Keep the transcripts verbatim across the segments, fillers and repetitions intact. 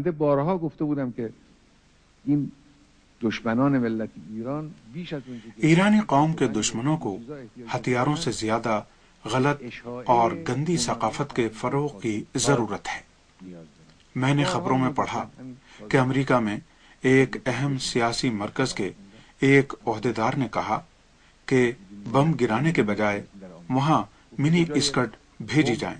بنده بارها گفته بودم که این دشمنان ملت ایران بیش از اون که ایرانی قوم کے دشمنوں کو ہتھیاروں سے زیادہ غلط اور گندی ثقافت کے فروغ کی ضرورت ہے۔ میں نے خبروں میں پڑھا کہ امریکہ میں ایک اہم سیاسی مرکز کے ایک عہدیدار نے کہا کہ بم گرانے کے بجائے وہاں منی اسکرٹ بھیجی جائیں۔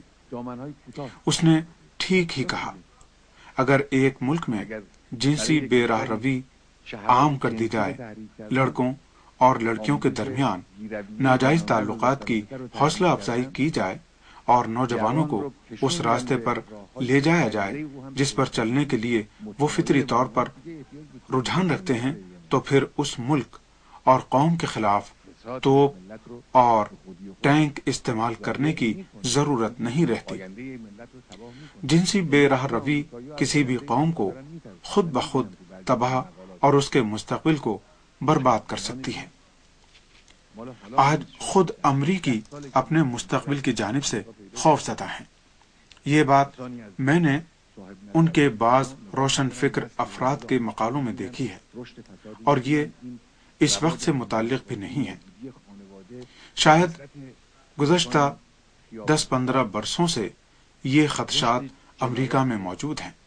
اس نے ٹھیک ہی کہا۔ اگر ایک ملک میں جنسی بے راہ روی عام کر دی جائے، لڑکوں اور لڑکیوں کے درمیان ناجائز تعلقات کی حوصلہ افزائی کی جائے اور نوجوانوں کو اس راستے پر لے جایا جائے جس پر چلنے کے لیے وہ فطری طور پر رجحان رکھتے ہیں، تو پھر اس ملک اور قوم کے خلاف توپ اور ٹینک استعمال کرنے کی ضرورت نہیں رہتی۔ جنسی بے راہ روی کسی بھی قوم کو خود بخود تباہ اور اس کے مستقبل کو برباد کر سکتی ہے۔ آج خود امریکی اپنے مستقبل کی جانب سے خوف زدہ ہیں۔ یہ بات میں نے ان کے بعض روشن فکر افراد کے مقالوں میں دیکھی ہے، اور یہ اس وقت سے متعلق بھی نہیں ہے۔ شاید گزشتہ دس پندرہ برسوں سے یہ خدشات امریکہ میں موجود ہیں۔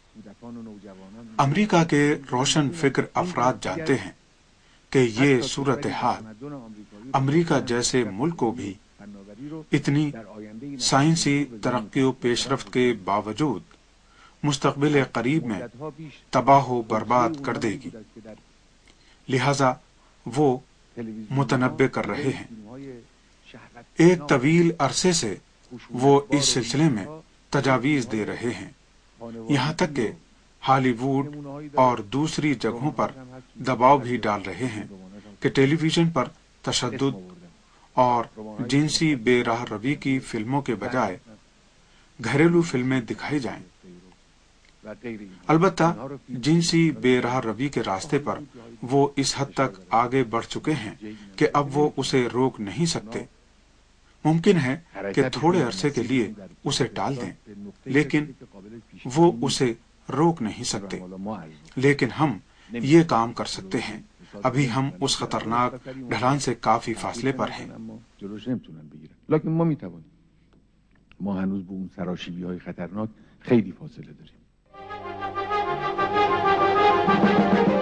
امریکہ کے روشن فکر افراد جانتے ہیں کہ یہ صورتحال امریکہ جیسے ملک کو بھی اتنی سائنسی ترقی و پیش رفت کے باوجود مستقبل قریب میں تباہ و برباد کر دے گی، لہذا وہ متنبع کر رہے ہیں۔ ایک طویل عرصے سے وہ اس سلسلے میں تجاویز دے رہے ہیں، یہاں تک کہ ہالی ووڈ اور دوسری جگہوں پر دباؤ بھی ڈال رہے ہیں کہ ٹیلی ویژن پر تشدد اور جنسی بے راہ روی کی فلموں کے بجائے گھریلو فلمیں دکھائی جائیں۔ البتہ جنسی بے راہ روی کے راستے پر وہ اس حد تک آگے بڑھ چکے ہیں کہ اب وہ اسے روک نہیں سکتے۔ ممکن ہے کہ تھوڑے عرصے کے لیے اسے ٹال دیں، لیکن وہ اسے روک نہیں سکتے۔ لیکن ہم یہ کام کر سکتے ہیں۔ ابھی ہم اس خطرناک ڈھلان سے کافی فاصلے پر ہیں۔ لیکن ما میتوانیم، ما هنوز به اون سراشیبی‌های خطرناک خیلی فاصله داریم۔